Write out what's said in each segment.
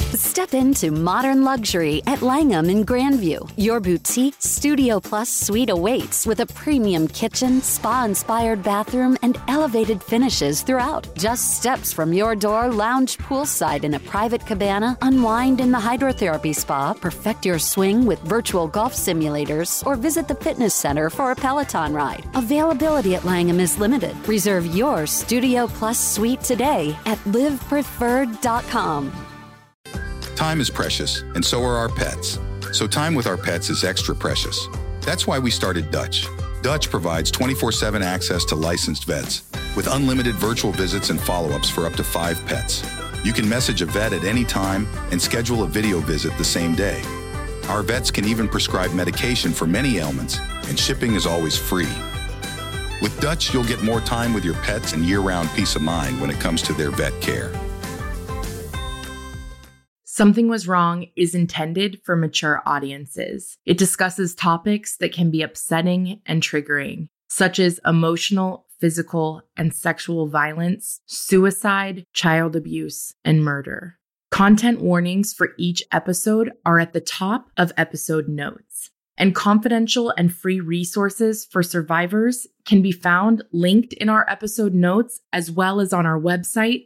Step into modern luxury at Langham in Grandview. Your boutique Studio Plus suite awaits with a premium kitchen, spa-inspired bathroom, and elevated finishes throughout. Just steps from your door, lounge poolside in a private cabana, unwind in the hydrotherapy spa, perfect your swing with virtual golf simulators, or visit the fitness center for a Peloton ride. Availability at Langham is limited. Reserve your Studio Plus suite today at livepreferred.com. Time is precious, and so are our pets. So time with our pets is extra precious. That's why we started Dutch. Dutch provides 24/7 access to licensed vets with unlimited virtual visits and follow-ups for up to 5 pets. You can message a vet at any time and schedule a video visit the same day. Our vets can even prescribe medication for many ailments, and shipping is always free. With Dutch, you'll get more time with your pets and year-round peace of mind when it comes to their vet care. Something Was Wrong is intended for mature audiences. It discusses topics that can be upsetting and triggering, such as emotional, physical, and sexual violence, suicide, child abuse, and murder. Content warnings for each episode are at the top of episode notes, and confidential and free resources for survivors can be found linked in our episode notes as well as on our website,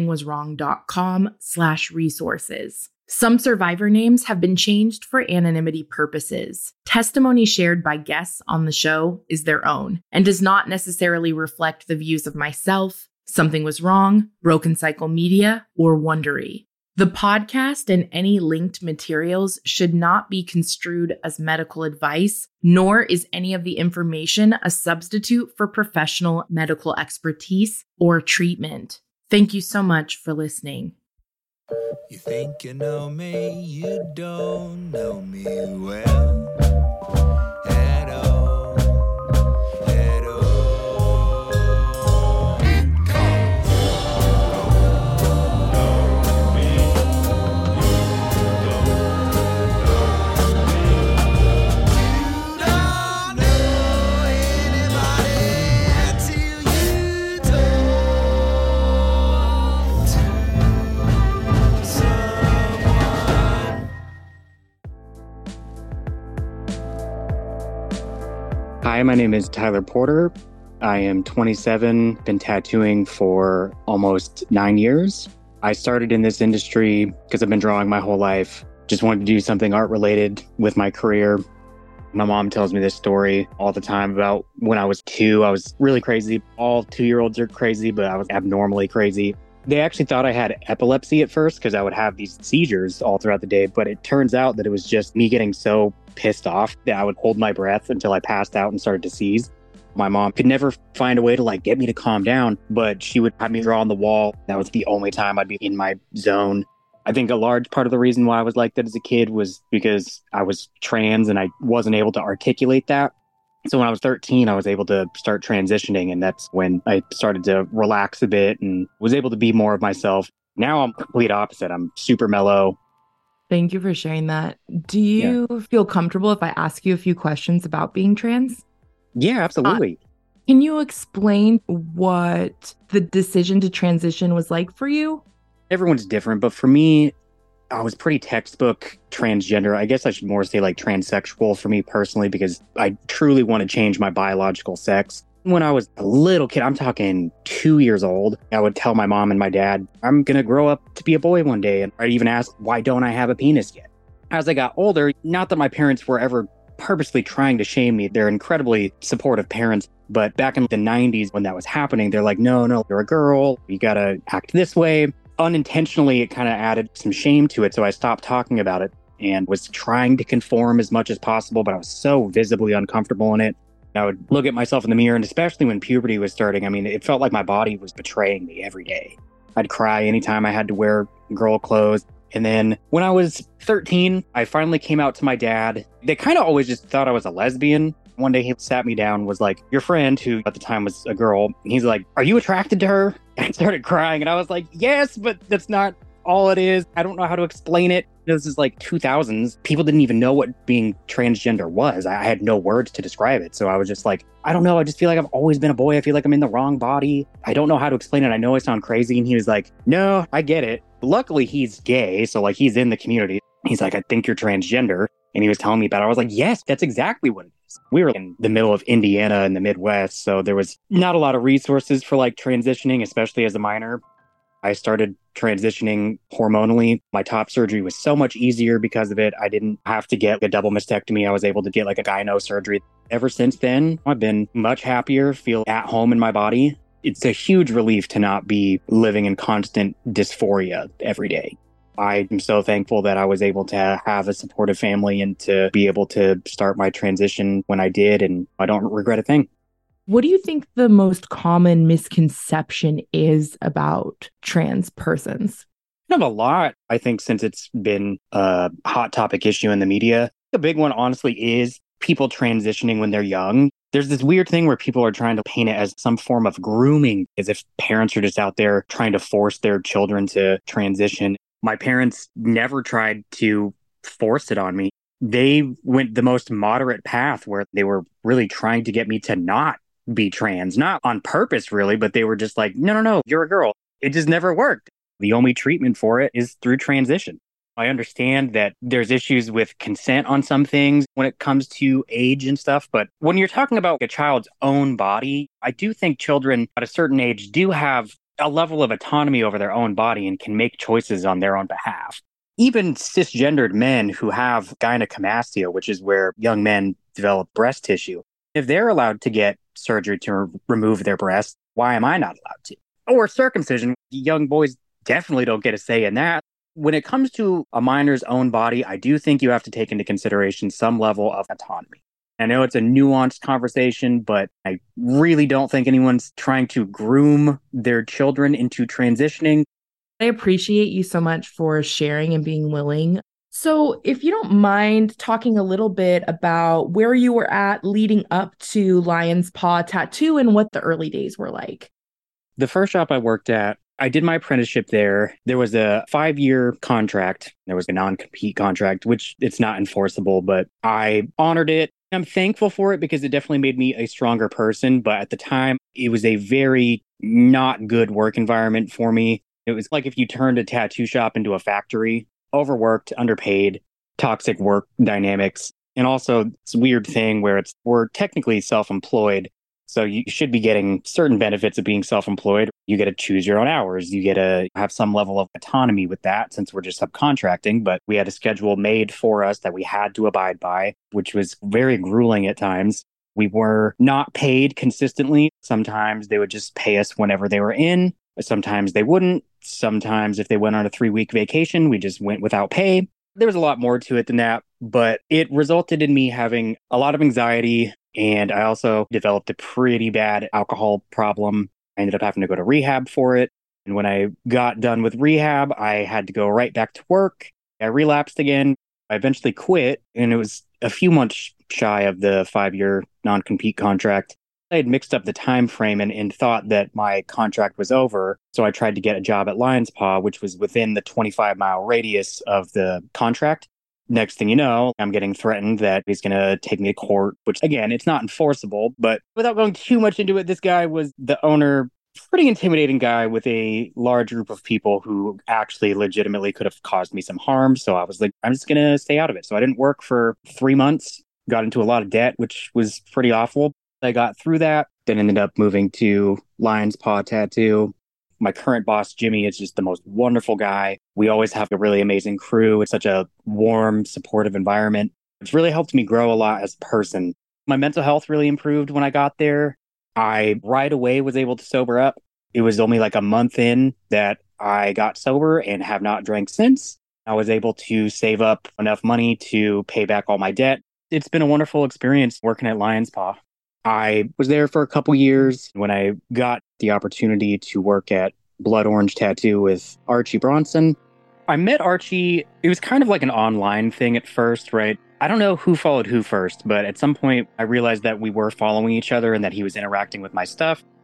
somethingwaswrong.com/resources. Some survivor names have been changed for anonymity purposes. Testimony shared by guests on the show is their own and does not necessarily reflect the views of myself, Something Was Wrong, Broken Cycle Media, or Wondery. The podcast and any linked materials should not be construed as medical advice, nor is any of the information a substitute for professional medical expertise or treatment. Thank you so much for listening. You think you know me, you don't know me well at all, at all. Hi, my name is Tyler Porter. I am 27, been tattooing for almost 9 years. I started in this industry because I've been drawing my whole life. Just wanted to do something art related with my career. My mom tells me this story all the time about when I was 2. I was really crazy. All 2-year-olds are crazy, but I was abnormally crazy. They actually thought I had epilepsy at first because I would have these seizures all throughout the day, but it turns out that it was just me getting so pissed off that I would hold my breath until I passed out and started to seize. My mom could never find a way to get me to calm down, but she would have me draw on the wall. That was the only time I'd be in my zone. I think a large part of the reason why I was like that as a kid was because I was trans and I wasn't able to articulate that. So when I was 13, I was able to start transitioning, and that's when I started to relax a bit and was able to be more of myself. Now I'm complete opposite. I'm super mellow. Thank you for sharing that. Do you feel comfortable if I ask you a few questions about being trans? Yeah, absolutely. Can you explain what the decision to transition was like for you? Everyone's different, but for me, I was pretty textbook transgender. I guess I should more say transsexual for me personally, because I truly want to change my biological sex. When I was a little kid, I'm talking 2 years old, I would tell my mom and my dad, I'm going to grow up to be a boy one day. And I'd even ask, why don't I have a penis yet? As I got older, not that my parents were ever purposely trying to shame me. They're incredibly supportive parents. But back in the 90s, when that was happening, they're like, no, you're a girl. You got to act this way. Unintentionally, it kind of added some shame to it. So I stopped talking about it and was trying to conform as much as possible, but I was so visibly uncomfortable in it. I would look at myself in the mirror, and especially when puberty was starting, it felt like my body was betraying me every day. I'd cry anytime I had to wear girl clothes. And then when I was 13, I finally came out to my dad. They kind of always just thought I was a lesbian. One day he sat me down, was like, your friend, who at the time was a girl, he's like, are you attracted to her? And I started crying, and I was like, yes, but that's not all it is. I don't know how to explain it. This is like 2000s. People didn't even know what being transgender was. I had no words to describe it. So I was just like, I don't know. I just feel like I've always been a boy. I feel like I'm in the wrong body. I don't know how to explain it. I know I sound crazy. And he was like, no, I get it. Luckily, he's gay. So like he's in the community. He's like, I think you're transgender. And he was telling me about it. I was like, yes, that's exactly what it is. We were in the middle of Indiana in the Midwest. So there was not a lot of resources for like transitioning, especially as a minor. I started transitioning hormonally. My top surgery was so much easier because of it. I didn't have to get a double mastectomy. I was able to get like a gyno surgery. Ever since then, I've been much happier, feel at home in my body. It's a huge relief to not be living in constant dysphoria every day. I am so thankful that I was able to have a supportive family and to be able to start my transition when I did, and I don't regret a thing. What do you think the most common misconception is about trans persons? I have a lot, I think, since it's been a hot topic issue in the media. The big one, honestly, is people transitioning when they're young. There's this weird thing where people are trying to paint it as some form of grooming, as if parents are just out there trying to force their children to transition. My parents never tried to force it on me. They went the most moderate path where they were really trying to get me to not be trans, not on purpose really, but they were just like, no, you're a girl. It just never worked. The only treatment for it is through transition. I understand that there's issues with consent on some things when it comes to age and stuff, but when you're talking about a child's own body, I do think children at a certain age do have a level of autonomy over their own body and can make choices on their own behalf. Even cisgendered men who have gynecomastia, which is where young men develop breast tissue, if they're allowed to get surgery to remove their breast, why am I not allowed to? Or circumcision, young boys definitely don't get a say in that. When it comes to a minor's own body, I do think you have to take into consideration some level of autonomy. I know it's a nuanced conversation, but I really don't think anyone's trying to groom their children into transitioning. I appreciate you so much for sharing and being willing. So if you don't mind talking a little bit about where you were at leading up to Lion's Paw Tattoo and what the early days were like. The first shop I worked at, I did my apprenticeship there. There was a 5-year contract. There was a non-compete contract, which it's not enforceable, but I honored it. I'm thankful for it because it definitely made me a stronger person. But at the time, it was a very not good work environment for me. It was like if you turned a tattoo shop into a factory. Overworked, underpaid, toxic work dynamics. And also this weird thing where we're technically self-employed. So you should be getting certain benefits of being self-employed. You get to choose your own hours. You get to have some level of autonomy with that since we're just subcontracting. But we had a schedule made for us that we had to abide by, which was very grueling at times. We were not paid consistently. Sometimes they would just pay us whenever they were in. Sometimes they wouldn't. Sometimes if they went on a 3-week vacation, we just went without pay. There was a lot more to it than that, but it resulted in me having a lot of anxiety. And I also developed a pretty bad alcohol problem. I ended up having to go to rehab for it. And when I got done with rehab, I had to go right back to work. I relapsed again. I eventually quit, and it was a few months shy of the 5-year non-compete contract. I had mixed up the time frame and thought that my contract was over. So I tried to get a job at Lion's Paw, which was within the 25-mile radius of the contract. Next thing you know, I'm getting threatened that he's going to take me to court, which again, it's not enforceable. But without going too much into it, this guy was the owner, pretty intimidating guy with a large group of people who actually legitimately could have caused me some harm. So I was like, I'm just going to stay out of it. So I didn't work for 3 months, got into a lot of debt, which was pretty awful. I got through that, then ended up moving to Lion's Paw Tattoo. My current boss, Jimmy, is just the most wonderful guy. We always have a really amazing crew. It's such a warm, supportive environment. It's really helped me grow a lot as a person. My mental health really improved when I got there. I right away was able to sober up. It was only like a month in that I got sober and have not drank since. I was able to save up enough money to pay back all my debt. It's been a wonderful experience working at Lion's Paw. I was there for a couple years. When I got the opportunity to work at Blood Orange Tattoo with Archie Bronson, I met Archie. It was kind of like an online thing at first, right? I don't know who followed who first, but at some point I realized that we were following each other and that he was interacting with my stuff.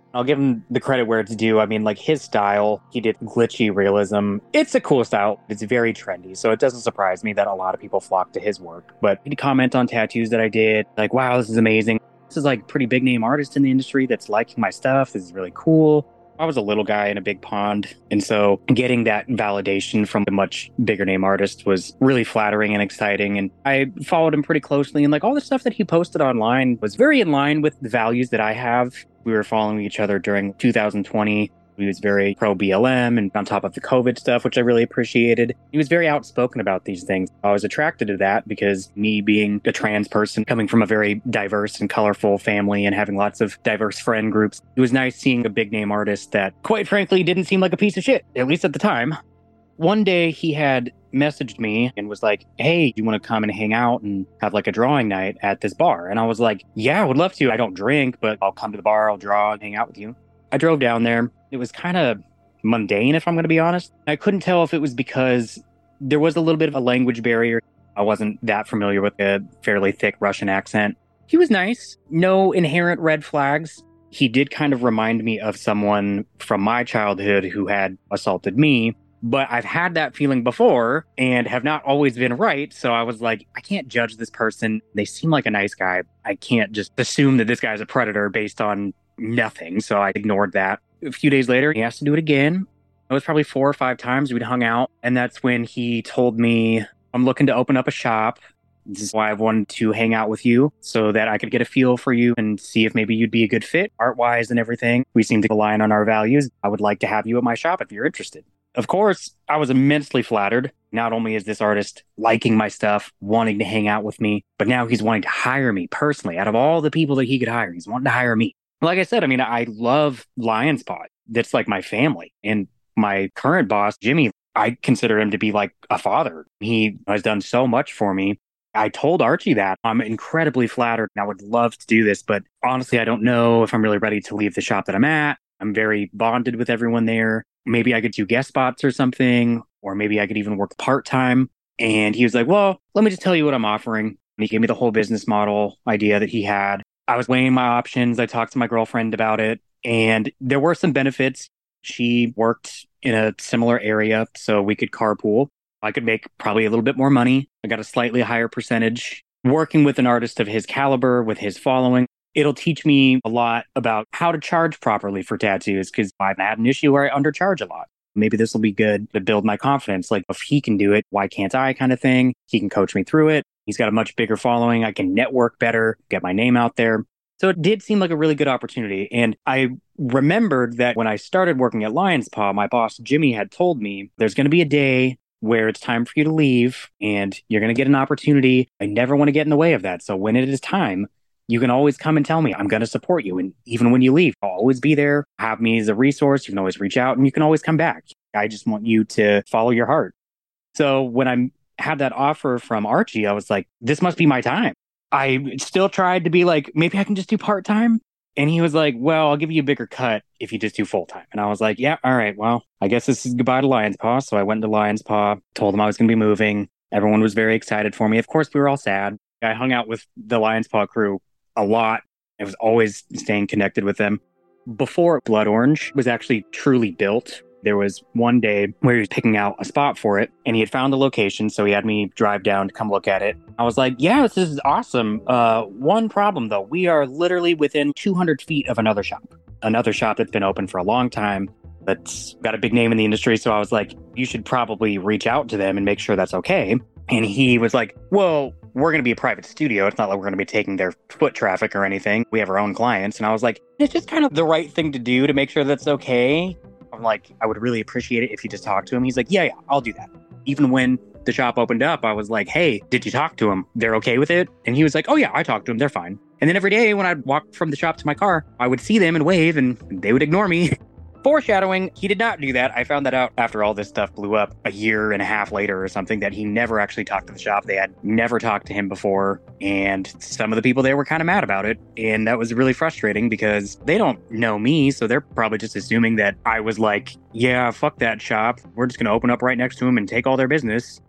I'll give him the credit where it's due. I mean, like his style, he did glitchy realism. It's a cool style. It's very trendy. So it doesn't surprise me that a lot of people flock to his work. But he'd comment on tattoos that I did. Like, wow, this is amazing. This is like pretty big name artist in the industry that's liking my stuff. This is really cool. I was a little guy in a big pond. And so getting that validation from a much bigger name artist was really flattering and exciting. And I followed him pretty closely. And like all the stuff that he posted online was very in line with the values that I have. We were following each other during 2020. He was very pro BLM and on top of the COVID stuff, which I really appreciated. He was very outspoken about these things. I was attracted to that because me being a trans person coming from a very diverse and colorful family and having lots of diverse friend groups, it was nice seeing a big name artist that quite frankly didn't seem like a piece of shit, at least at the time. One day he had messaged me and was like, hey, do you want to come and hang out and have like a drawing night at this bar? And I was like, yeah, I would love to. I don't drink, but I'll come to the bar, I'll draw and hang out with you. I drove down there. It was kind of mundane, if I'm going to be honest. I couldn't tell if it was because there was a little bit of a language barrier. I wasn't that familiar with a fairly thick Russian accent. He was nice. No inherent red flags. He did kind of remind me of someone from my childhood who had assaulted me. But I've had that feeling before and have not always been right. So I was like, I can't judge this person. They seem like a nice guy. I can't just assume that this guy's a predator based on nothing. So I ignored that. A few days later, he asked to do it again. It was probably 4 or 5 times we'd hung out. And that's when he told me, I'm looking to open up a shop. This is why I've wanted to hang out with you so that I could get a feel for you and see if maybe you'd be a good fit art-wise and everything. We seem to align on our values. I would like to have you at my shop if you're interested. Of course, I was immensely flattered. Not only is this artist liking my stuff, wanting to hang out with me, but now he's wanting to hire me personally. Out of all the people that he could hire, he's wanting to hire me. Like I said, I mean, I love Lion's Paw. That's like my family. And my current boss, Jimmy, I consider him to be like a father. He has done so much for me. I told Archie that. I'm incredibly flattered and I would love to do this, but honestly, I don't know if I'm really ready to leave the shop that I'm at. I'm very bonded with everyone there. Maybe I could do guest spots or something, or maybe I could even work part-time. And he was like, well, let me just tell you what I'm offering. And he gave me the whole business model idea that he had. I was weighing my options. I talked to my girlfriend about it, and there were some benefits. She worked in a similar area, so we could carpool. I could make probably a little bit more money. I got a slightly higher percentage. Working with an artist of his caliber, with his following, it'll teach me a lot about how to charge properly for tattoos, because I've had an issue where I undercharge a lot. Maybe this will be good to build my confidence. Like, if he can do it, why can't I, kind of thing. He can coach me through it. He's got a much bigger following. I can network better, get my name out there. So it did seem like a really good opportunity. And I remembered that when I started working at Lion's Paw, my boss, Jimmy, had told me there's going to be a day where it's time for you to leave and you're going to get an opportunity. I never want to get in the way of that. So when it is time, you can always come and tell me. I'm going to support you. And even when you leave, I'll always be there. Have me as a resource. You can always reach out and you can always come back. I just want you to follow your heart. So when I had that offer from Archie, I was like, this must be my time. I still tried to be like, maybe I can just do part-time. And he was like, well, I'll give you a bigger cut if you just do full-time. And I was like, yeah, all right, well, I guess this is goodbye to Lion's Paw. So I went to Lion's Paw, told them I was going to be moving. Everyone was very excited for me. Of course, we were all sad. I hung out with the Lion's Paw crew a lot. I was always staying connected with them. Before Blood Orange was actually truly built, there was one day where he was picking out a spot for it and he had found the location. So he had me drive down to come look at it. I was like, yeah, this is awesome. One problem though, we are literally within 200 feet of another shop that's been open for a long time. That's got a big name in the industry. So I was like, you should probably reach out to them and make sure that's okay. And he was like, well, we're going to be a private studio. It's not like we're going to be taking their foot traffic or anything. We have our own clients. And I was like, it's just kind of the right thing to do to make sure that's okay. I'm like, I would really appreciate it if you just talk to him. He's like, yeah, I'll do that. Even when the shop opened up, I was like, hey, did you talk to him? They're okay with it? And he was like, oh yeah, I talked to him. They're fine. And then every day when I'd walk from the shop to my car, I would see them and wave and they would ignore me. Foreshadowing, he did not do that. I found that out after all this stuff blew up a year and a half later or something, that he never actually talked to the shop. They had never talked to him before. And some of the people there were kind of mad about it. And that was really frustrating because they don't know me. So they're probably just assuming that I was like, yeah, fuck that shop. We're just going to open up right next to him and take all their business.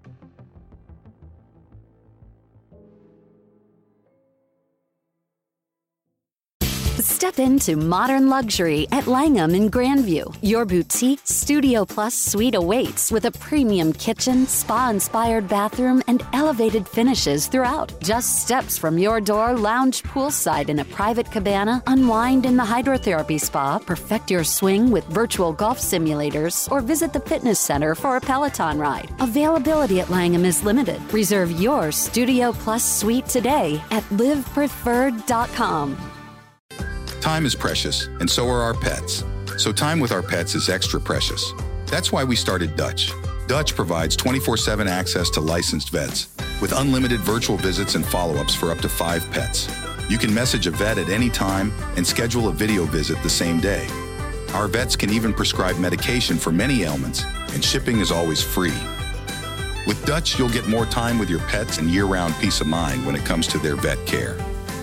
Step into modern luxury at Langham in Grandview. Your boutique Studio Plus suite awaits with a premium kitchen, spa-inspired bathroom, and elevated finishes throughout. Just steps from your door, lounge poolside in a private cabana, unwind in the hydrotherapy spa, perfect your swing with virtual golf simulators, or visit the fitness center for a Peloton ride. Availability at Langham is limited. Reserve your Studio Plus suite today at livepreferred.com. Time is precious, and so are our pets. So time with our pets is extra precious. That's why we started Dutch. Dutch provides 24/7 access to licensed vets with unlimited virtual visits and follow-ups for up to 5 pets. You can message a vet at any time and schedule a video visit the same day. Our vets can even prescribe medication for many ailments, and shipping is always free. With Dutch, you'll get more time with your pets and year-round peace of mind when it comes to their vet care.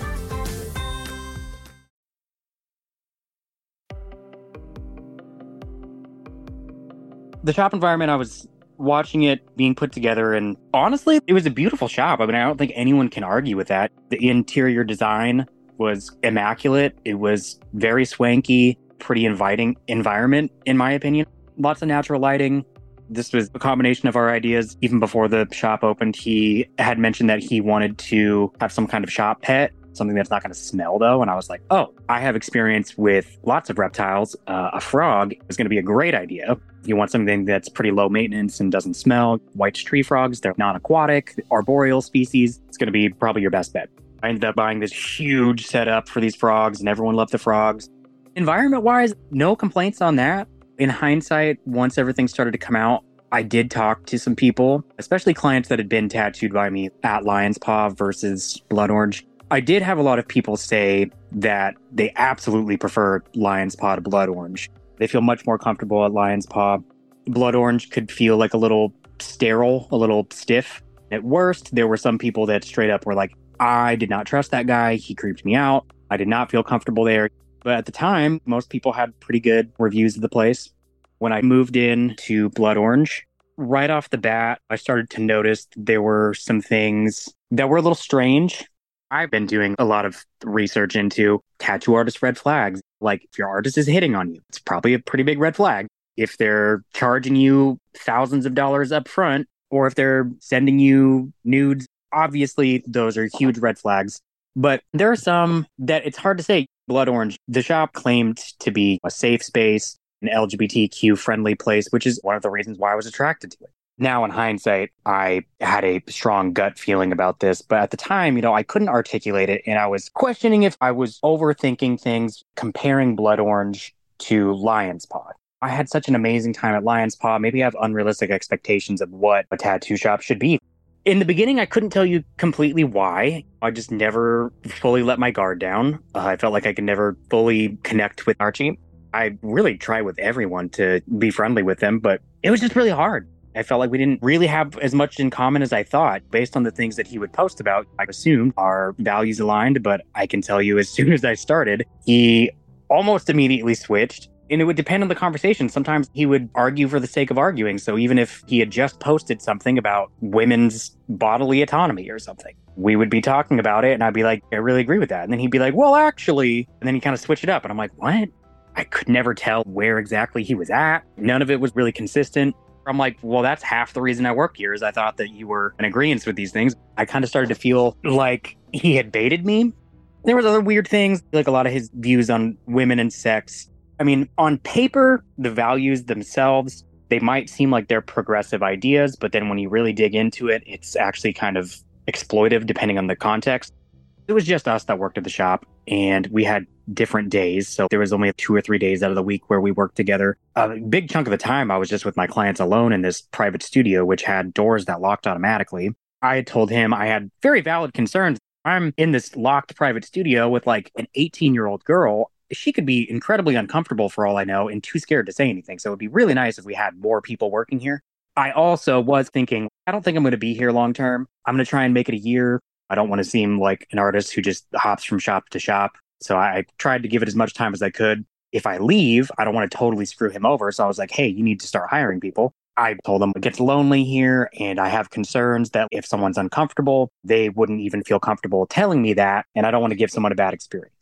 The shop environment, I was watching it being put together, and honestly, it was a beautiful shop. I mean, I don't think anyone can argue with that. The interior design was immaculate. It was very swanky, pretty inviting environment, in my opinion. Lots of natural lighting. This was a combination of our ideas. Even before the shop opened, he had mentioned that he wanted to have some kind of shop pet, something that's not going to smell though. And I was like, oh, I have experience with lots of reptiles. A frog is going to be a great idea. If you want something that's pretty low maintenance and doesn't smell, white tree frogs, they're non-aquatic, arboreal species. It's going to be probably your best bet. I ended up buying this huge setup for these frogs, and everyone loved the frogs. Environment-wise, no complaints on that. In hindsight, once everything started to come out, I did talk to some people, especially clients that had been tattooed by me at Lion's Paw versus Blood Orange. I did have a lot of people say that they absolutely prefer Lion's Paw to Blood Orange. They feel much more comfortable at Lion's Paw. Blood Orange could feel like a little sterile, a little stiff. At worst, there were some people that straight up were like, I did not trust that guy. He creeped me out. I did not feel comfortable there. But at the time, most people had pretty good reviews of the place. When I moved in to Blood Orange, right off the bat, I started to notice there were some things that were a little strange. I've been doing a lot of research into tattoo artist red flags. Like, if your artist is hitting on you, it's probably a pretty big red flag. If they're charging you thousands of dollars up front, or if they're sending you nudes, obviously those are huge red flags. But there are some that it's hard to say. Blood Orange, the shop claimed to be a safe space, an LGBTQ friendly place, which is one of the reasons why I was attracted to it. Now, in hindsight, I had a strong gut feeling about this, but at the time, I couldn't articulate it, and I was questioning if I was overthinking things, comparing Blood Orange to Lion's Paw. I had such an amazing time at Lion's Paw. Maybe I have unrealistic expectations of what a tattoo shop should be. In the beginning, I couldn't tell you completely why. I just never fully let my guard down. I felt like I could never fully connect with Archie. I really tried with everyone to be friendly with them, but it was just really hard. I felt like we didn't really have as much in common as I thought. Based on the things that he would post about, I assumed our values aligned, but I can tell you as soon as I started, he almost immediately switched. And it would depend on the conversation. Sometimes he would argue for the sake of arguing. So even if he had just posted something about women's bodily autonomy or something, we would be talking about it and I'd be like, I really agree with that. And then he'd be like, well, actually, and then he kind of switched it up. And I'm like, what? I could never tell where exactly he was at. None of it was really consistent. I'm like, well, that's half the reason I work here is I thought that you were in agreement with these things. I kind of started to feel like he had baited me. There was other weird things, like a lot of his views on women and sex. I mean, on paper, the values themselves, they might seem like they're progressive ideas, but then when you really dig into it, it's actually kind of exploitive depending on the context. It was just us that worked at the shop, and we had different days. So there was only 2 or 3 days out of the week where we worked together. A big chunk of the time, I was just with my clients alone in this private studio, which had doors that locked automatically. I had told him I had very valid concerns. I'm in this locked private studio with like an 18-year-old girl. She could be incredibly uncomfortable for all I know and too scared to say anything. So it would be really nice if we had more people working here. I also was thinking, I don't think I'm going to be here long term. I'm going to try and make it a year. I don't want to seem like an artist who just hops from shop to shop. So I tried to give it as much time as I could. If I leave, I don't want to totally screw him over. So I was like, hey, you need to start hiring people. I told him it gets lonely here and I have concerns that if someone's uncomfortable, they wouldn't even feel comfortable telling me that. And I don't want to give someone a bad experience.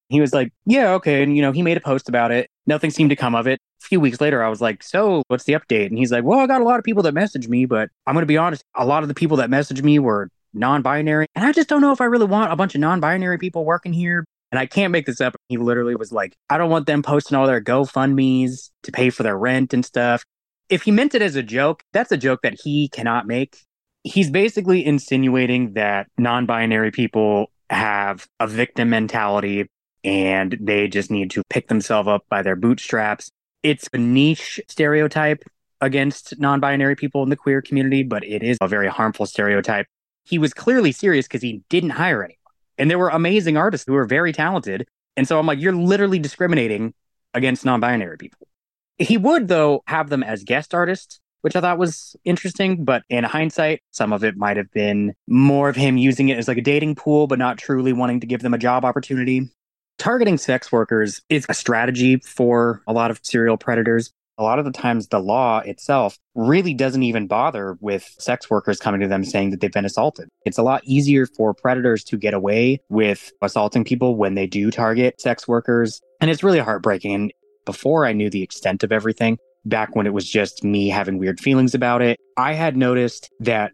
He was like, yeah, okay. And, he made a post about it. Nothing seemed to come of it. A few weeks later, I was like, so what's the update? And he's like, well, I got a lot of people that message me, but I'm going to be honest. A lot of the people that message me were non-binary. And I just don't know if I really want a bunch of non-binary people working here. And I can't make this up. He literally was like, I don't want them posting all their GoFundMes to pay for their rent and stuff. If he meant it as a joke, that's a joke that he cannot make. He's basically insinuating that non-binary people have a victim mentality and they just need to pick themselves up by their bootstraps. It's a niche stereotype against non-binary people in the queer community, but it is a very harmful stereotype. He was clearly serious because he didn't hire anyone. And there were amazing artists who were very talented. And so I'm like, you're literally discriminating against non-binary people. He would, though, have them as guest artists, which I thought was interesting. But in hindsight, some of it might have been more of him using it as like a dating pool, but not truly wanting to give them a job opportunity. Targeting sex workers is a strategy for a lot of serial predators. A lot of the times, the law itself really doesn't even bother with sex workers coming to them saying that they've been assaulted. It's a lot easier for predators to get away with assaulting people when they do target sex workers. And it's really heartbreaking. And before I knew the extent of everything, back when it was just me having weird feelings about it, I had noticed that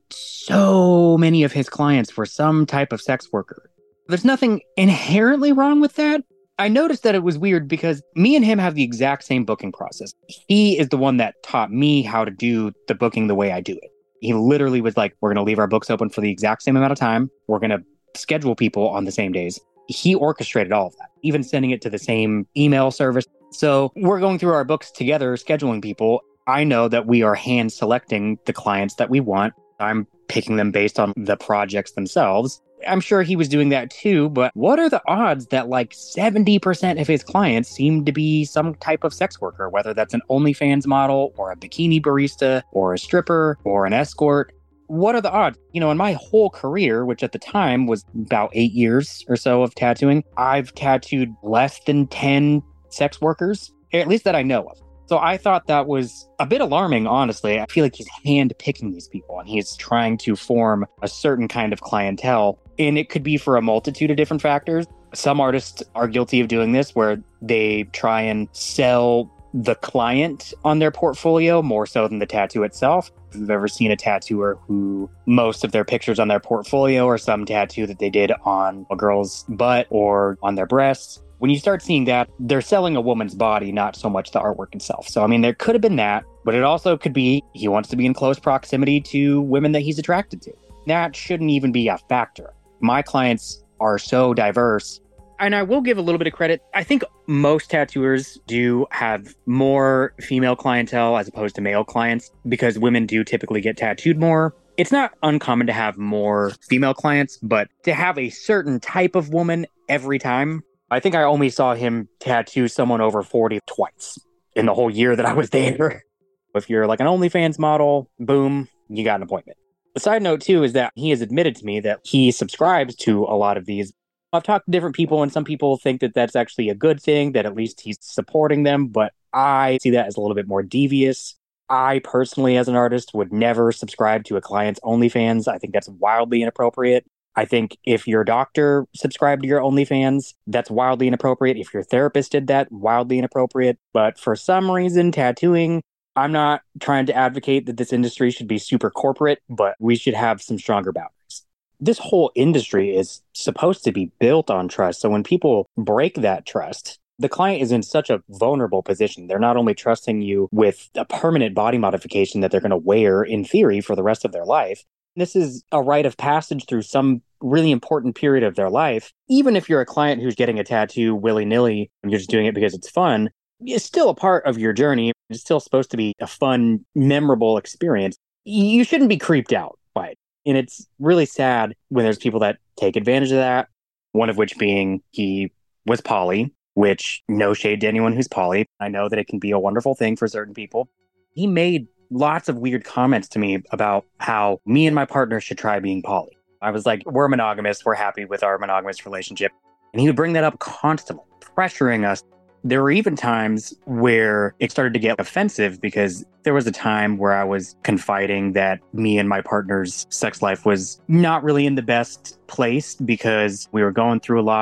so many of his clients were some type of sex worker. There's nothing inherently wrong with that. I noticed that it was weird because me and him have the exact same booking process. He is the one that taught me how to do the booking the way I do it. He literally was like, we're going to leave our books open for the exact same amount of time. We're going to schedule people on the same days. He orchestrated all of that, even sending it to the same email service. So we're going through our books together, scheduling people. I know that we are hand selecting the clients that we want. I'm picking them based on the projects themselves. I'm sure he was doing that too, but what are the odds that like 70% of his clients seem to be some type of sex worker, whether that's an OnlyFans model or a bikini barista or a stripper or an escort? What are the odds? In my whole career, which at the time was about 8 years or so of tattooing, I've tattooed less than 10 sex workers, at least that I know of. So I thought that was a bit alarming, honestly. I feel like he's hand-picking these people and he's trying to form a certain kind of clientele. And it could be for a multitude of different factors. Some artists are guilty of doing this where they try and sell the client on their portfolio more so than the tattoo itself. If you've ever seen a tattooer who most of their pictures on their portfolio are some tattoo that they did on a girl's butt or on their breasts, when you start seeing that, they're selling a woman's body, not so much the artwork itself. So, there could have been that, but it also could be he wants to be in close proximity to women that he's attracted to. That shouldn't even be a factor. My clients are so diverse. And I will give a little bit of credit. I think most tattooers do have more female clientele as opposed to male clients because women do typically get tattooed more. It's not uncommon to have more female clients, but to have a certain type of woman every time. I think I only saw him tattoo someone over 40 twice in the whole year that I was there. If you're like an OnlyFans model, boom, you got an appointment. The side note, too, is that he has admitted to me that he subscribes to a lot of these. I've talked to different people, and some people think that that's actually a good thing, that at least he's supporting them, but I see that as a little bit more devious. I personally, as an artist, would never subscribe to a client's OnlyFans. I think that's wildly inappropriate. I think if your doctor subscribed to your OnlyFans, that's wildly inappropriate. If your therapist did that, wildly inappropriate. But for some reason, tattooing, I'm not trying to advocate that this industry should be super corporate, but we should have some stronger boundaries. This whole industry is supposed to be built on trust. So when people break that trust, the client is in such a vulnerable position. They're not only trusting you with a permanent body modification that they're going to wear in theory for the rest of their life. This is a rite of passage through some really important period of their life. Even if you're a client who's getting a tattoo willy-nilly and you're just doing it because it's fun, it's still a part of your journey. It's still supposed to be a fun, memorable experience. You shouldn't be creeped out by it. And it's really sad when there's people that take advantage of that, one of which being he was poly, which no shade to anyone who's poly. I know that it can be a wonderful thing for certain people. He made lots of weird comments to me about how me and my partner should try being poly. I was like, we're monogamous. We're happy with our monogamous relationship. And he would bring that up constantly, pressuring us. There were even times where it started to get offensive because there was a time where I was confiding that me and my partner's sex life was not really in the best place because we were going through a lot.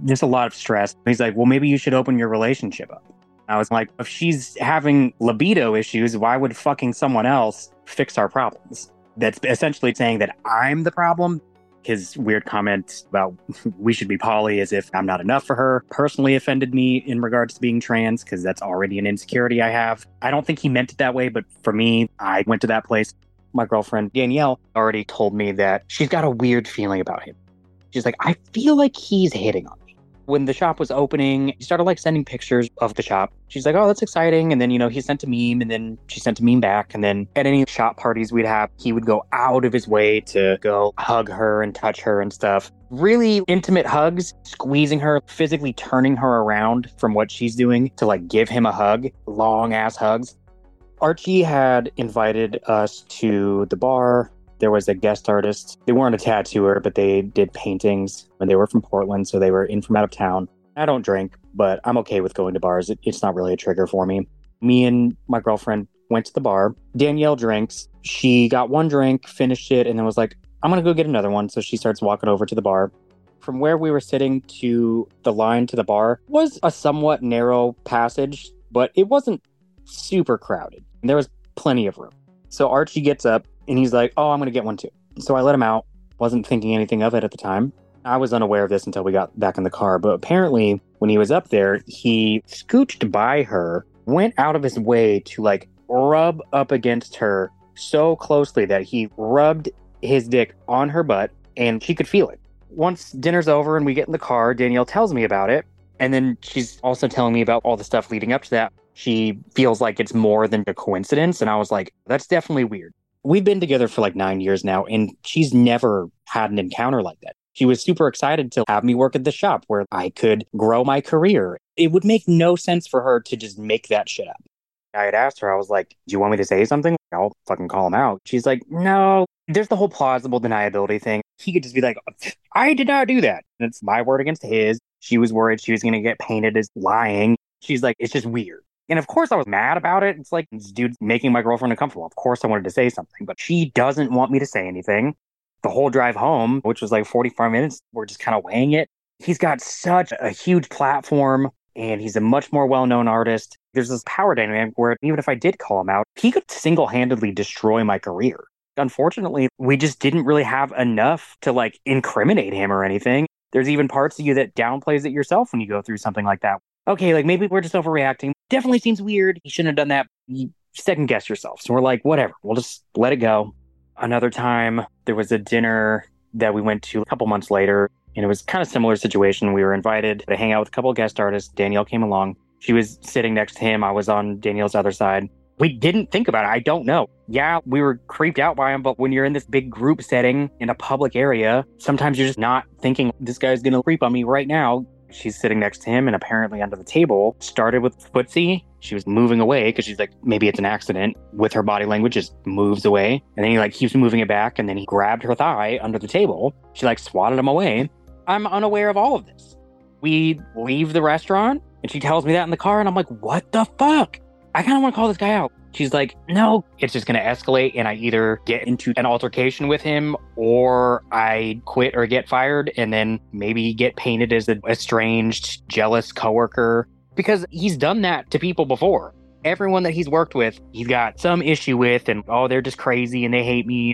just a lot of stress. He's like, well, maybe you should open your relationship up. I was like, if she's having libido issues, why would fucking someone else fix our problems? That's essentially saying that I'm the problem. His weird comment about we should be poly as if I'm not enough for her personally offended me in regards to being trans, because that's already an insecurity I have. I don't think he meant it that way, but for me, I went to that place. My girlfriend, Danielle, already told me that she's got a weird feeling about him. She's like, I feel like he's hitting on me. When the shop was opening, she started like sending pictures of the shop. She's like, oh, that's exciting. And then, he sent a meme, and then she sent a meme back. And then at any shop parties we'd have, he would go out of his way to go hug her and touch her and stuff. Really intimate hugs, squeezing her, physically turning her around from what she's doing to like give him a hug, long ass hugs. Archie had invited us to the bar. There was a guest artist. They weren't a tattooer, but they did paintings when they were from Portland, so they were in from out of town. I don't drink, but I'm okay with going to bars. It's not really a trigger for me. Me and my girlfriend went to the bar. Danielle drinks. She got one drink, finished it, and then was like, I'm going to go get another one. So she starts walking over to the bar. From where we were sitting to the line to the bar was a somewhat narrow passage, but it wasn't super crowded. There was plenty of room. So Archie gets up and he's like, oh, I'm going to get one too. So I let him out. Wasn't thinking anything of it at the time. I was unaware of this until we got back in the car. But apparently when he was up there, he scooched by her, went out of his way to like rub up against her so closely that he rubbed his dick on her butt and she could feel it. Once dinner's over and we get in the car, Danielle tells me about it. And then she's also telling me about all the stuff leading up to that. She feels like it's more than a coincidence. And I was like, that's definitely weird. We've been together for like 9 years now, and she's never had an encounter like that. She was super excited to have me work at the shop where I could grow my career. It would make no sense for her to just make that shit up. I had asked her, I was like, do you want me to say something? I'll fucking call him out. She's like, no, there's the whole plausible deniability thing. He could just be like, I did not do that. And it's my word against his. She was worried she was going to get painted as lying. She's like, it's just weird. And of course I was mad about it. It's like, this dude's making my girlfriend uncomfortable. Of course I wanted to say something, but she doesn't want me to say anything. The whole drive home, which was like 45 minutes, we're just kind of weighing it. He's got such a huge platform and he's a much more well-known artist. There's this power dynamic where even if I did call him out, he could single-handedly destroy my career. Unfortunately, we just didn't really have enough to like incriminate him or anything. There's even parts of you that downplays it yourself when you go through something like that. Okay, like maybe we're just overreacting. Definitely seems weird. You shouldn't have done that. You second guess yourself. So we're like, whatever, we'll just let it go. Another time, there was a dinner that we went to a couple months later, and it was kind of similar situation. We were invited to hang out with a couple of guest artists. Danielle came along. She was sitting next to him. I was on Danielle's other side. We didn't think about it. I don't know. Yeah, we were creeped out by him, but when you're in this big group setting in a public area, sometimes you're just not thinking, this guy's going to creep on me right now. She's sitting next to him and apparently under the table started with footsie. She was moving away because she's like, maybe it's an accident. With her body language, just moves away. And then he like keeps moving it back. And then he grabbed her thigh under the table. She like swatted him away. I'm unaware of all of this. We leave the restaurant and she tells me that in the car. And I'm like, what the fuck? I kind of want to call this guy out. She's like, no, it's just going to escalate. And I either get into an altercation with him or I quit or get fired and then maybe get painted as an estranged, jealous coworker. Because he's done that to people before. Everyone that he's worked with, he's got some issue with and, oh, they're just crazy and they hate me.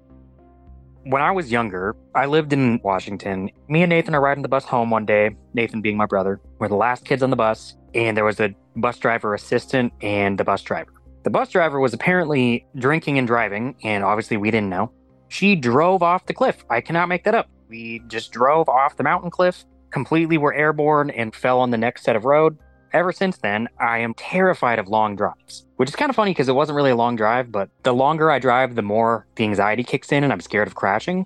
When I was younger, I lived in Washington. Me and Nathan are riding the bus home one day, Nathan being my brother. We're the last kids on the bus, and there was a bus driver assistant and the bus driver. The bus driver was apparently drinking and driving, and obviously we didn't know. She drove off the cliff. I cannot make that up. We just drove off the mountain cliff, completely were airborne, and fell on the next set of road. Ever since then, I am terrified of long drives, which is kind of funny because it wasn't really a long drive, but the longer I drive, the more the anxiety kicks in and I'm scared of crashing.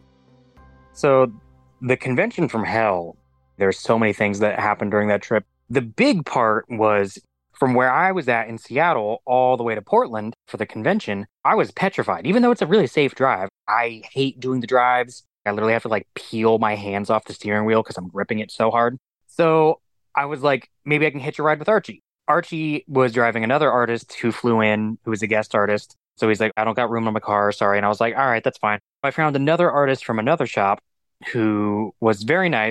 So the convention from hell, there's so many things that happened during that trip. The big part was from where I was at in Seattle all the way to Portland for the convention. I was petrified, even though it's a really safe drive. I hate doing the drives. I literally have to like peel my hands off the steering wheel because I'm gripping it so hard. So I was like, maybe I can hitch a ride with Archie. Archie was driving another artist who flew in, who was a guest artist. So he's like, I don't got room in my car, sorry. And I was like, all right, that's fine. I found another artist from another shop who was very nice.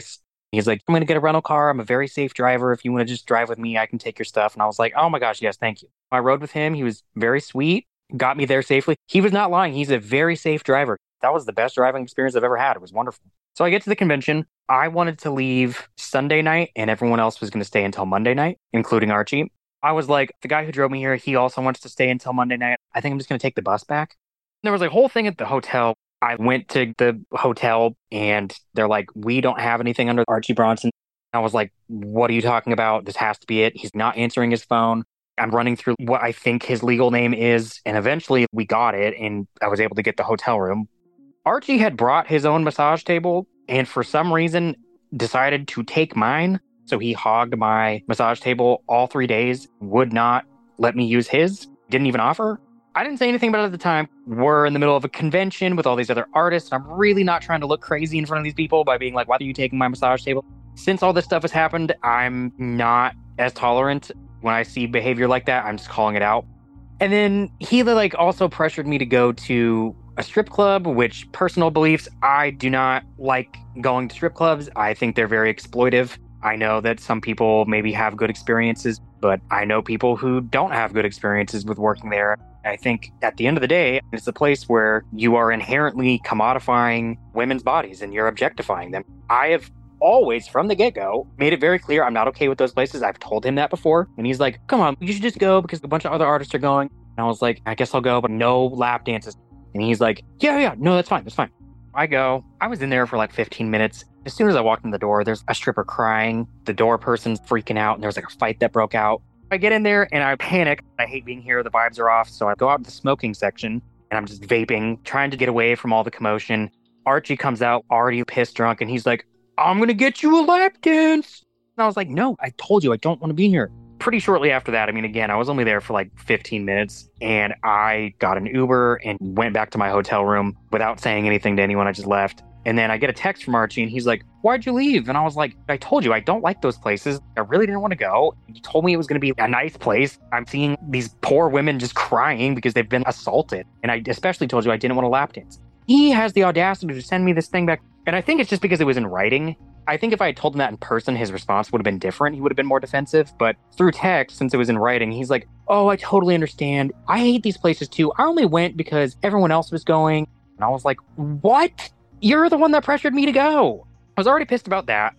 He's like, I'm going to get a rental car. I'm a very safe driver. If you want to just drive with me, I can take your stuff. And I was like, oh my gosh, yes, thank you. I rode with him. He was very sweet, got me there safely. He was not lying. He's a very safe driver. That was the best driving experience I've ever had. It was wonderful. So I get to the convention. I wanted to leave Sunday night and everyone else was going to stay until Monday night, including Archie. I was like, the guy who drove me here, he also wants to stay until Monday night. I think I'm just going to take the bus back. There was a whole thing at the hotel. I went to the hotel and they're like, we don't have anything under Archie Bronson. I was like, what are you talking about? This has to be it. He's not answering his phone. I'm running through what I think his legal name is. And eventually we got it and I was able to get the hotel room. Archie had brought his own massage table and for some reason decided to take mine. So he hogged my massage table all 3 days, would not let me use his, didn't even offer. I didn't say anything about it at the time. We're in the middle of a convention with all these other artists. I'm really not trying to look crazy in front of these people by being like, why are you taking my massage table? Since all this stuff has happened, I'm not as tolerant. When I see behavior like that, I'm just calling it out. And then he also pressured me to go to a strip club, which personal beliefs, I do not like going to strip clubs. I think they're very exploitive. I know that some people maybe have good experiences, but I know people who don't have good experiences with working there. I think at the end of the day, it's a place where you are inherently commodifying women's bodies and you're objectifying them. I have always, from the get-go, made it very clear I'm not okay with those places. I've told him that before. And he's like, come on, you should just go because a bunch of other artists are going. And I was like, I guess I'll go, but no lap dances. And he's like, yeah, no, that's fine. I go. I was in there for like 15 minutes. As soon as I walked in the door, there's a stripper crying. The door person's freaking out, and there's a fight that broke out. I get in there, and I panic. I hate being here. The vibes are off. So I go out to the smoking section, and I'm just vaping, trying to get away from all the commotion. Archie comes out, already pissed drunk, and he's like, I'm going to get you a lap dance. And I was like, no, I told you I don't want to be here. Pretty shortly after that, again, I was only there for like 15 minutes, and I got an Uber and went back to my hotel room without saying anything to anyone. I just left. And then I get a text from Archie and he's like, why'd you leave? And I was like, I told you, I don't like those places. I really didn't want to go. You told me it was going to be a nice place. I'm seeing these poor women just crying because they've been assaulted. And I especially told you I didn't want to lap dance. He has the audacity to send me this thing back. And I think it's just because it was in writing. I think if I had told him that in person, his response would have been different. He would have been more defensive. But through text, since it was in writing, he's like, oh, I totally understand. I hate these places too. I only went because everyone else was going. And I was like, what? You're the one that pressured me to go. I was already pissed about that.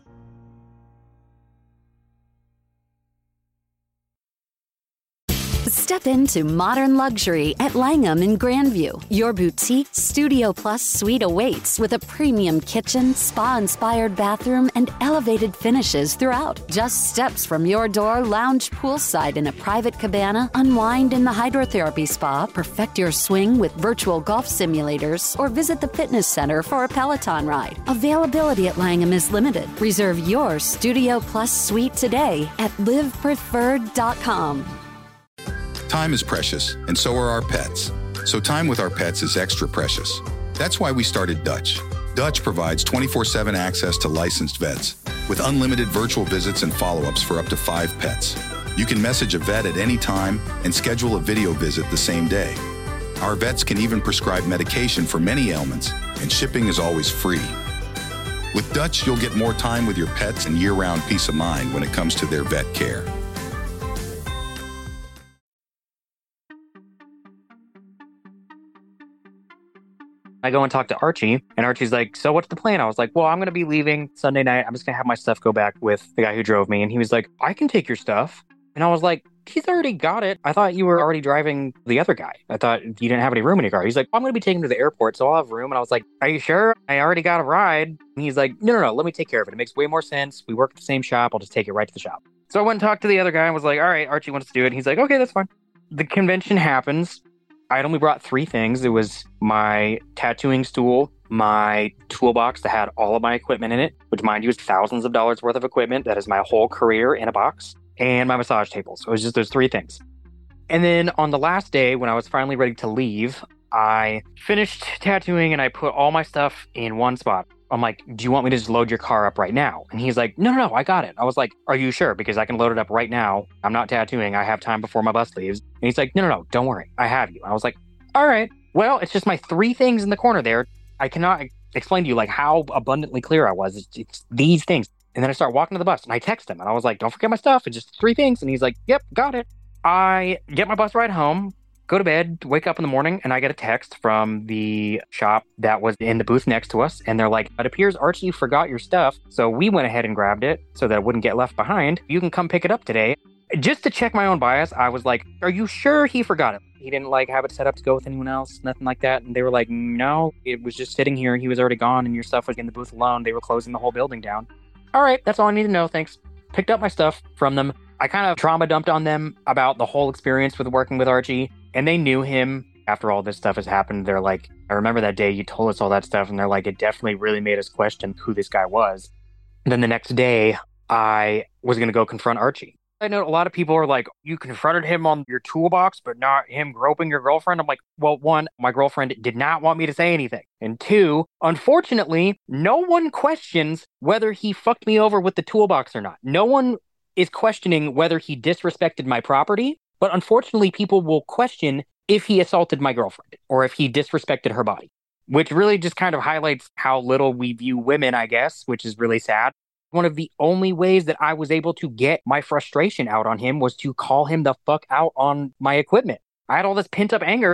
Step into modern luxury at Langham in Grandview. Your boutique Studio Plus suite awaits with a premium kitchen, spa-inspired bathroom, and elevated finishes throughout. Just steps from your door, lounge poolside in a private cabana, unwind in the hydrotherapy spa, perfect your swing with virtual golf simulators, or visit the fitness center for a Peloton ride. Availability at Langham is limited. Reserve your Studio Plus suite today at livepreferred.com. Time is precious, and so are our pets. So time with our pets is extra precious. That's why we started Dutch. Dutch provides 24/7 access to licensed vets with unlimited virtual visits and follow-ups for up to 5 pets. You can message a vet at any time and schedule a video visit the same day. Our vets can even prescribe medication for many ailments, and shipping is always free. With Dutch, you'll get more time with your pets and year-round peace of mind when it comes to their vet care. I go and talk to Archie, and Archie's like, so what's the plan? I was like, well, I'm going to be leaving Sunday night. I'm just going to have my stuff go back with the guy who drove me. And he was like, I can take your stuff. And I was like, he's already got it. I thought you were already driving the other guy. I thought you didn't have any room in your car. He's like, I'm going to be taking him to the airport, so I'll have room. And I was like, are you sure? I already got a ride. And he's like, no, let me take care of it. It makes way more sense. We work at the same shop. I'll just take it right to the shop. So I went and talked to the other guy and was like, all right, Archie wants to do it. And he's like, okay, that's fine. The convention happens. I'd only brought 3 things. It was my tattooing stool, my toolbox that had all of my equipment in it, which mind you is thousands of dollars worth of equipment. That is my whole career in a box, and my massage table. So it was just those 3 things. And then on the last day, when I was finally ready to leave, I finished tattooing and I put all my stuff in one spot. I'm like, do you want me to just load your car up right now? And he's like, no, I got it. I was like, are you sure? Because I can load it up right now. I'm not tattooing. I have time before my bus leaves. And he's like, no, don't worry. I have you. I was like, all right. Well, it's just my 3 things in the corner there. I cannot explain to you like how abundantly clear I was. It's these things. And then I start walking to the bus and I text him and I was like, don't forget my stuff. It's just 3 things. And he's like, yep, got it. I get my bus ride home, go to bed, wake up in the morning, and I get a text from the shop that was in the booth next to us. And they're like, it appears, Archie, you forgot your stuff. So we went ahead and grabbed it so that it wouldn't get left behind. You can come pick it up today. Just to check my own bias, I was like, are you sure he forgot it? He didn't like have it set up to go with anyone else, nothing like that. And they were like, no, it was just sitting here. He was already gone and your stuff was in the booth alone. They were closing the whole building down. All right, that's all I need to know. Thanks. Picked up my stuff from them. I kind of trauma dumped on them about the whole experience with working with Archie. And they knew him after all this stuff has happened. They're like, I remember that day you told us all that stuff. And they're like, it definitely really made us question who this guy was. And then the next day, I was going to go confront Archie. I know a lot of people are like, you confronted him on your toolbox, but not him groping your girlfriend. I'm like, well, one, my girlfriend did not want me to say anything. And two, unfortunately, no one questions whether he fucked me over with the toolbox or not. No one is questioning whether he disrespected my property. But unfortunately, people will question if he assaulted my girlfriend or if he disrespected her body, which really just kind of highlights how little we view women, I guess, which is really sad. One of the only ways that I was able to get my frustration out on him was to call him the fuck out on my equipment. I had all this pent up anger.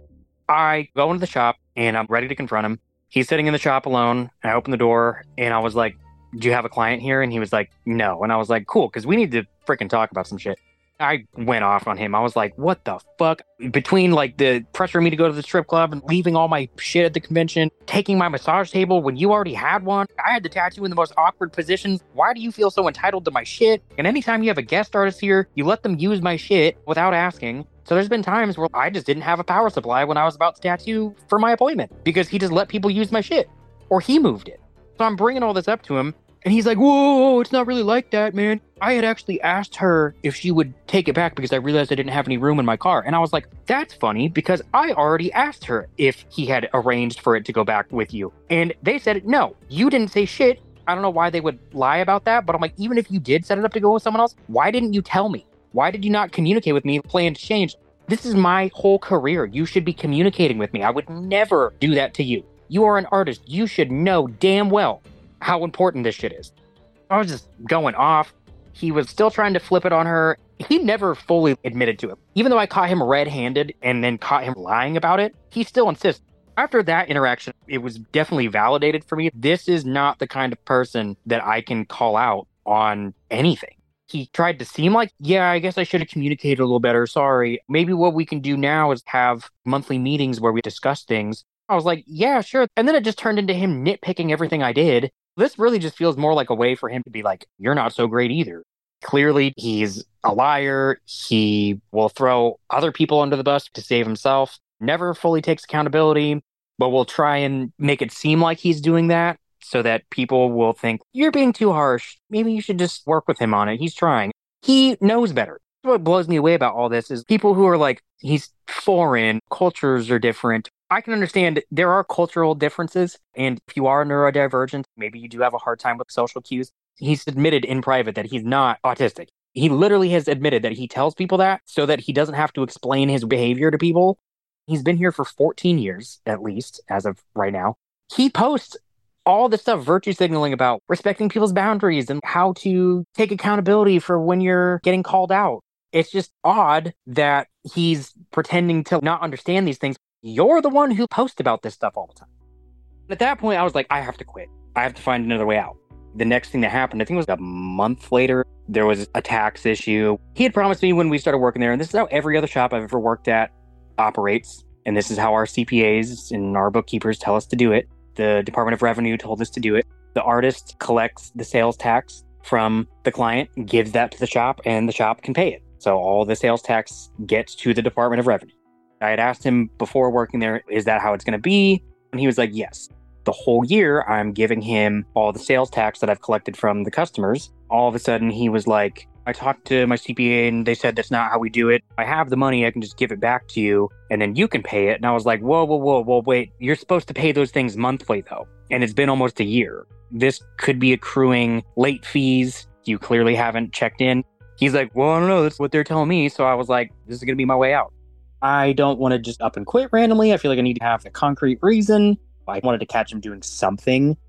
I go into the shop and I'm ready to confront him. He's sitting in the shop alone. I open the door and I was like, do you have a client here? And he was like, no. And I was like, cool, because we need to freaking talk about some shit. I went off on him. I was like, what the fuck? Between like the pressuring me to go to the strip club and leaving all my shit at the convention, taking my massage table when you already had one. I had the tattoo in the most awkward positions. Why do you feel so entitled to my shit? And anytime you have a guest artist here, you let them use my shit without asking. So there's been times where I just didn't have a power supply when I was about to tattoo for my appointment because he just let people use my shit or he moved it. So I'm bringing all this up to him. And he's like, whoa, it's not really like that, man. I had actually asked her if she would take it back because I realized I didn't have any room in my car. And I was like, that's funny because I already asked her if he had arranged for it to go back with you. And they said, no, you didn't say shit. I don't know why they would lie about that. But I'm like, even if you did set it up to go with someone else, why didn't you tell me? Why did you not communicate with me? Plans changed. This is my whole career. You should be communicating with me. I would never do that to you. You are an artist. You should know damn well how important this shit is. I was just going off. He was still trying to flip it on her. He never fully admitted to it. Even though I caught him red-handed and then caught him lying about it, he still insists. After that interaction, it was definitely validated for me. This is not the kind of person that I can call out on anything. He tried to seem like, yeah, I guess I should have communicated a little better. Sorry. Maybe what we can do now is have monthly meetings where we discuss things. I was like, yeah, sure. And then it just turned into him nitpicking everything I did. This really just feels more like a way for him to be like, you're not so great either. Clearly, he's a liar. He will throw other people under the bus to save himself. Never fully takes accountability, but will try and make it seem like he's doing that so that people will think, you're being too harsh. Maybe you should just work with him on it. He's trying. He knows better. What blows me away about all this is people who are like, he's foreign, cultures are different. I can understand there are cultural differences, and if you are neurodivergent, maybe you do have a hard time with social cues. He's admitted in private that he's not autistic. He literally has admitted that he tells people that so that he doesn't have to explain his behavior to people. He's been here for 14 years, at least, as of right now. He posts all this stuff, virtue signaling about respecting people's boundaries and how to take accountability for when you're getting called out. It's just odd that he's pretending to not understand these things. You're the one who posts about this stuff all the time. At that point, I was like, I have to quit. I have to find another way out. The next thing that happened, I think it was a month later, there was a tax issue. He had promised me when we started working there, and this is how every other shop I've ever worked at operates, and this is how our CPAs and our bookkeepers tell us to do it. The Department of Revenue told us to do it. The artist collects the sales tax from the client, gives that to the shop, and the shop can pay it. So all the sales tax gets to the Department of Revenue. I had asked him before working there, is that how it's going to be? And he was like, yes. The whole year, I'm giving him all the sales tax that I've collected from the customers. All of a sudden, he was like, I talked to my CPA and they said that's not how we do it. I have the money, I can just give it back to you and then you can pay it. And I was like, whoa, wait. You're supposed to pay those things monthly though. And it's been almost a year. This could be accruing late fees. You clearly haven't checked in. He's like, well, I don't know. That's what they're telling me. So I was like, this is going to be my way out. I don't want to just up and quit randomly. I feel like I need to have a concrete reason. I wanted to catch him doing something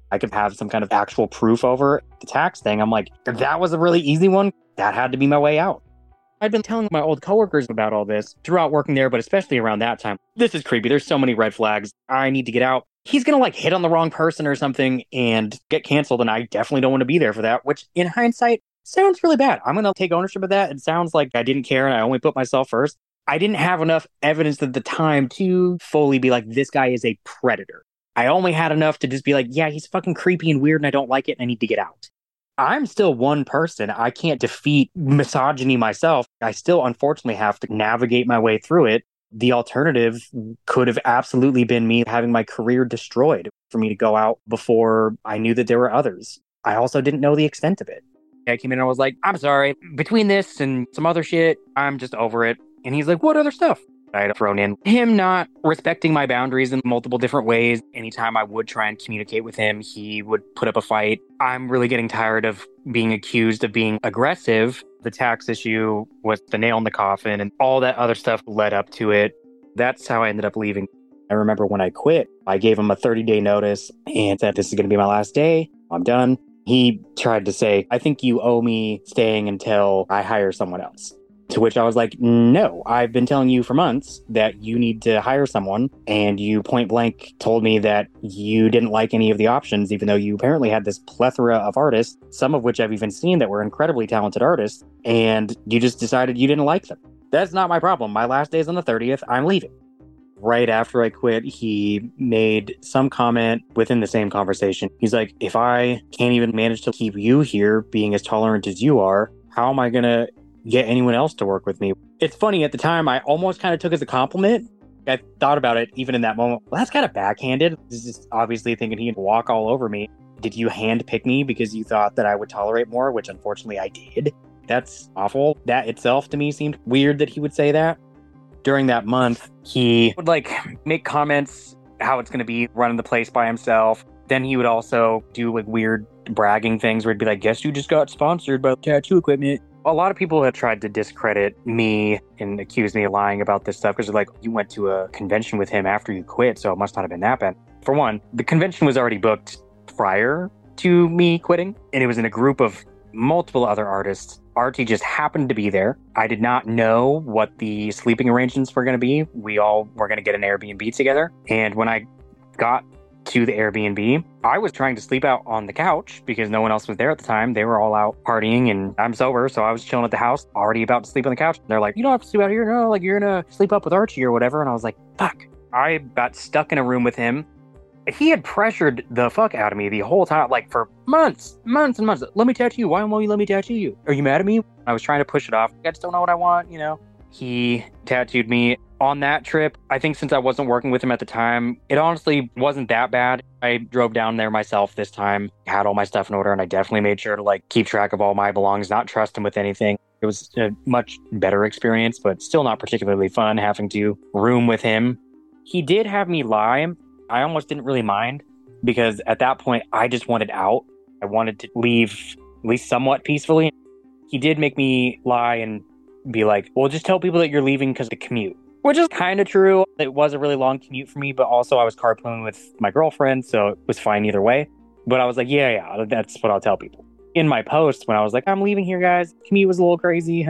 I could have some kind of actual proof over the tax thing. I'm like, that was a really easy one. That had to be my way out. I'd been telling my old coworkers about all this throughout working there, but especially around that time. This is creepy. There's so many red flags. I need to get out. He's going to like hit on the wrong person or something and get canceled. And I definitely don't want to be there for that, which in hindsight sounds really bad. I'm going to take ownership of that. It sounds like I didn't care and I only put myself first. I didn't have enough evidence at the time to fully be like, this guy is a predator. I only had enough to just be like, yeah, he's fucking creepy and weird and I don't like it and I need to get out. I'm still one person. I can't defeat misogyny myself. I still, unfortunately, have to navigate my way through it. The alternative could have absolutely been me having my career destroyed for me to go out before I knew that there were others. I also didn't know the extent of it. I came in and I was like, I'm sorry. Between this and some other shit, I'm just over it. And he's like, what other stuff? I had thrown in him not respecting my boundaries in multiple different ways. Anytime I would try and communicate with him, he would put up a fight. I'm really getting tired of being accused of being aggressive. The tax issue was the nail in the coffin and all that other stuff led up to it. That's how I ended up leaving. I remember when I quit, I gave him a 30-day notice and said, this is going to be my last day. I'm done. He tried to say, I think you owe me staying until I hire someone else. To which I was like, no, I've been telling you for months that you need to hire someone. And you point blank told me that you didn't like any of the options, even though you apparently had this plethora of artists, some of which I've even seen that were incredibly talented artists. And you just decided you didn't like them. That's not my problem. My last day is on the 30th. I'm leaving. Right after I quit, he made some comment within the same conversation. He's like, if I can't even manage to keep you here being as tolerant as you are, how am I going to get anyone else to work with me? It's funny, at the time, I almost kind of took it as a compliment. I thought about it even in that moment. Well, that's kind of backhanded. This is obviously thinking he'd walk all over me. Did you handpick me because you thought that I would tolerate more, which unfortunately I did? That's awful. That itself to me seemed weird that he would say that. During that month, he would make comments how it's going to be running the place by himself. Then he would also do weird bragging things where he'd be like, guess you just got sponsored by tattoo equipment. A lot of people have tried to discredit me and accuse me of lying about this stuff because they're like, you went to a convention with him after you quit, so it must not have been that bad. For one, the convention was already booked prior to me quitting, and it was in a group of multiple other artists. Archie just happened to be there. I did not know what the sleeping arrangements were going to be. We all were going to get an Airbnb together. And when I got to the Airbnb, I was trying to sleep out on the couch because no one else was there at the time. They were all out partying and I'm sober. So I was chilling at the house, already about to sleep on the couch. They're like, you don't have to sleep out here. No, you're going to sleep up with Archie or whatever. And I was like, fuck. I got stuck in a room with him. He had pressured the fuck out of me the whole time, for months and months. Let me tattoo you. Why won't you let me tattoo you? Are you mad at me? I was trying to push it off. I just don't know what I want, He tattooed me on that trip. I think since I wasn't working with him at the time, it honestly wasn't that bad. I drove down there myself this time, had all my stuff in order, and I definitely made sure to keep track of all my belongings, not trust him with anything. It was a much better experience, but still not particularly fun having to room with him. He did have me lie. I almost didn't really mind because at that point, I just wanted out. I wanted to leave at least somewhat peacefully. He did make me lie and be like, well, just tell people that you're leaving because of the commute, which is kind of true. It was a really long commute for me, but also I was carpooling with my girlfriend, so it was fine either way. But I was like, yeah, that's what I'll tell people. In my post, when I was like, I'm leaving here, guys, the commute was a little crazy,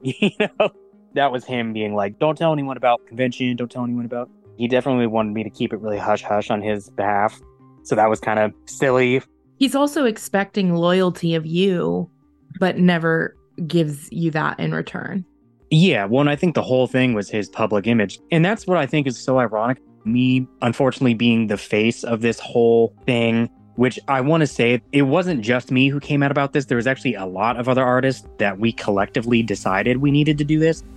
that was him being like, don't tell anyone about the convention, don't tell anyone about. He definitely wanted me to keep it really hush-hush on his behalf. So that was kind of silly. He's also expecting loyalty of you, but never gives you that in return. Yeah, well, and I think the whole thing was his public image. And that's what I think is so ironic. Me, unfortunately, being the face of this whole thing, which I want to say, it wasn't just me who came out about this. There was actually a lot of other artists that we collectively decided we needed to do this.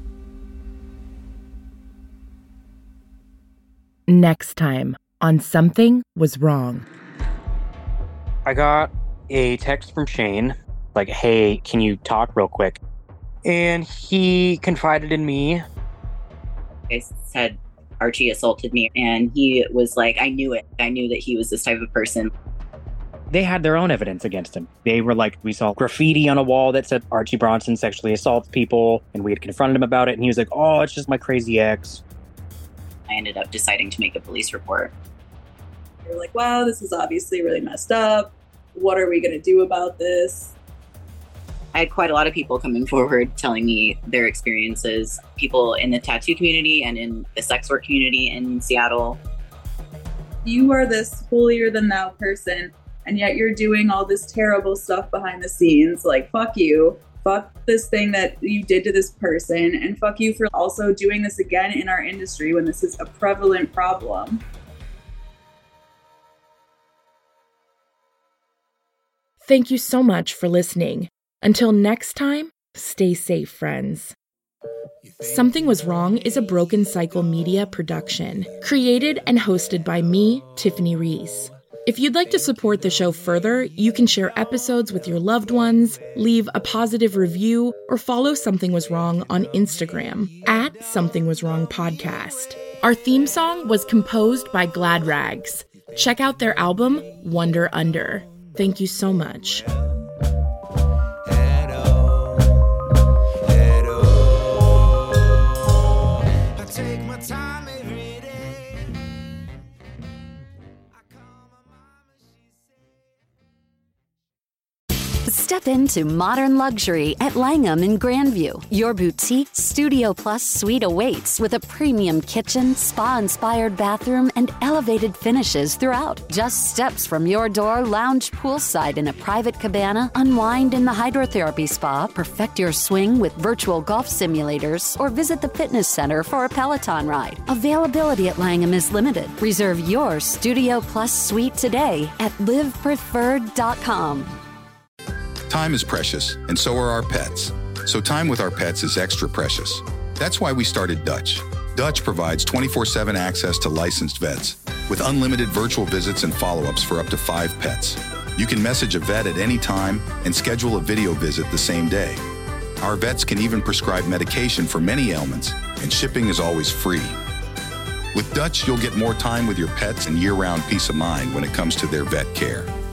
Next time on Something Was Wrong. I got a text from Shane, like, hey, can you talk real quick? And he confided in me. I said Archie assaulted me, and he was like, I knew it. I knew that he was this type of person. They had their own evidence against him. They were like, we saw graffiti on a wall that said Archie Bronson sexually assaults people, and we had confronted him about it, and he was like, oh, it's just my crazy ex. I ended up deciding to make a police report. You're like, wow, this is obviously really messed up. What are we going to do about this? I had quite a lot of people coming forward telling me their experiences, people in the tattoo community and in the sex work community in Seattle. You are this holier than thou person, and yet you're doing all this terrible stuff behind the scenes. Like, fuck you. Fuck this thing that you did to this person, and fuck you for also doing this again in our industry when this is a prevalent problem. Thank you so much for listening. Until next time, stay safe, friends. Something Was Wrong is a Broken Cycle Media production, created and hosted by me, Tiffany Reese. If you'd like to support the show further, you can share episodes with your loved ones, leave a positive review, or follow Something Was Wrong on Instagram at Something Was Wrong Podcast. Our theme song was composed by Glad Rags. Check out their album, Wonder Under. Thank you so much. Step into modern luxury at Langham in Grandview. Your boutique Studio Plus suite awaits with a premium kitchen, spa-inspired bathroom, and elevated finishes throughout. Just steps from your door, lounge poolside in a private cabana, unwind in the hydrotherapy spa, perfect your swing with virtual golf simulators, or visit the fitness center for a Peloton ride. Availability at Langham is limited. Reserve your Studio Plus suite today at livepreferred.com. Time is precious, and so are our pets. So time with our pets is extra precious. That's why we started Dutch. Dutch provides 24/7 access to licensed vets, with unlimited virtual visits and follow-ups for up to 5 pets. You can message a vet at any time and schedule a video visit the same day. Our vets can even prescribe medication for many ailments, and shipping is always free. With Dutch, you'll get more time with your pets and year-round peace of mind when it comes to their vet care.